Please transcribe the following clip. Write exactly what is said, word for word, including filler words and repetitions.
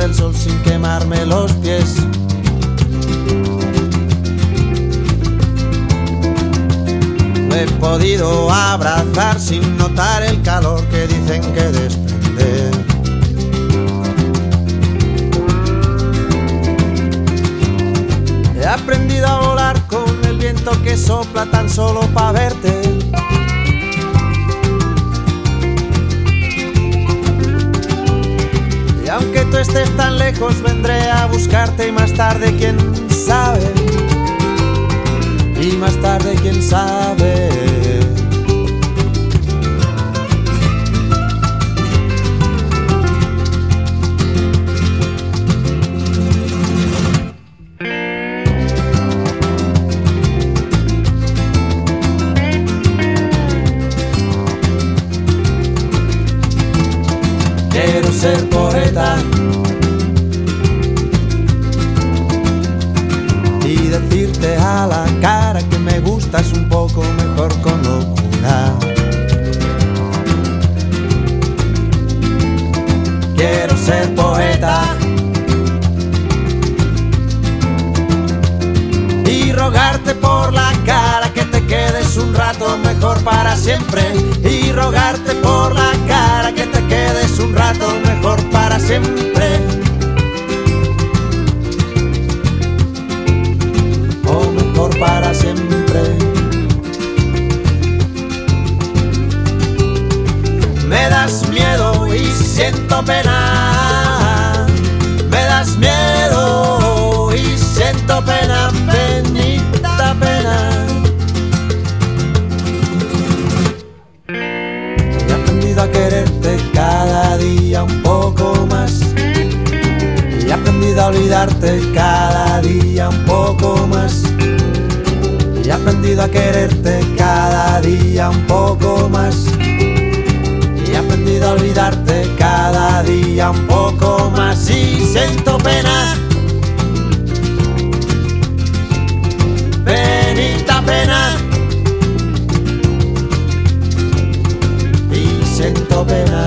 del sol sin quemarme los pies. Lo he podido abrazar sin notar el calor que dicen que desprende. He aprendido a volar con el viento que sopla tan solo pa' verte. Y aunque tú estés tan lejos, vendré a buscarte y más tarde, quién sabe. Y más tarde, quién sabe. Quiero ser poeta y decirte a la cara que me gustas un poco mejor con locura. Quiero ser poeta y rogarte por la cara que te quedes un rato mejor para siempre. Y rogarte por la cara que te quedes un rato mejor para siempre. O mejor para siempre. Me das miedo y siento pena. Me das miedo y siento pena, penita pena. He aprendido a quererte cada día un poco más. He aprendido a olvidarte cada día un poco más. He aprendido a quererte cada día un poco más. He aprendido a olvidarte cada día un poco más. Y siento pena, penita pena. Y siento pena.